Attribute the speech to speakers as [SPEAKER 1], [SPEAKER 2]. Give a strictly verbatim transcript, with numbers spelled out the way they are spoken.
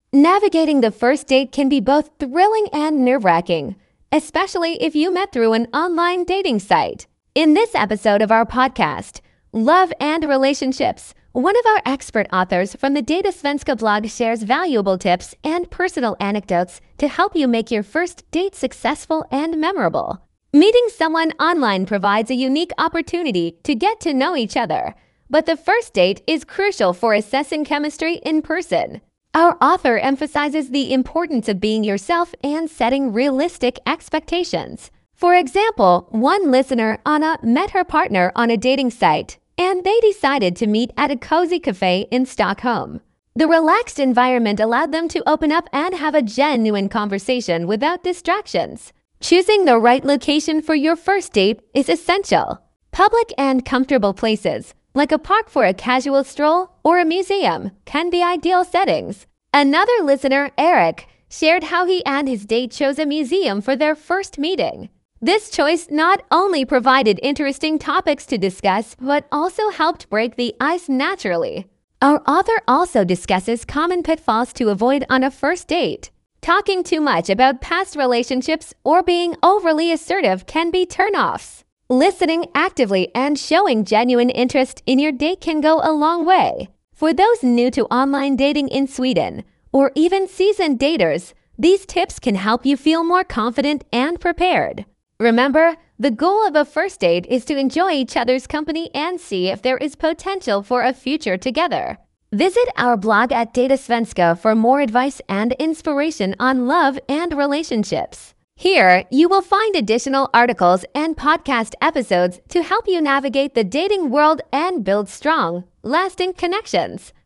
[SPEAKER 1] Navigating the first date can be both thrilling and nerve-wracking, especially if you met through an online dating site. In this episode of our podcast, Love and Relationships, one of our expert authors from the Datasvenska blog shares valuable tips and personal anecdotes to help you make your first date successful and memorable. Meeting someone online provides a unique opportunity to get to know each other, but the first date is crucial for assessing chemistry in person. Our author emphasizes the importance of being yourself and setting realistic expectations. For example, one listener, Anna, met her partner on a dating site, and they decided to meet at a cozy cafe in Stockholm. The relaxed environment allowed them to open up and have a genuine conversation without distractions. Choosing the right location for your first date is essential. Public and comfortable places, like a park for a casual stroll or a museum, can be ideal settings. Another listener, Eric, shared how he and his date chose a museum for their first meeting. This choice not only provided interesting topics to discuss, but also helped break the ice naturally. Our author also discusses common pitfalls to avoid on a first date. Talking too much about past relationships or being overly assertive can be turnoffs. Listening actively and showing genuine interest in your date can go a long way. For those new to online dating in Sweden, or even seasoned daters, these tips can help you feel more confident and prepared. Remember, the goal of a first date is to enjoy each other's company and see if there is potential for a future together. Visit our blog at Datasvenska for more advice and inspiration on love and relationships. Here, you will find additional articles and podcast episodes to help you navigate the dating world and build strong, lasting connections.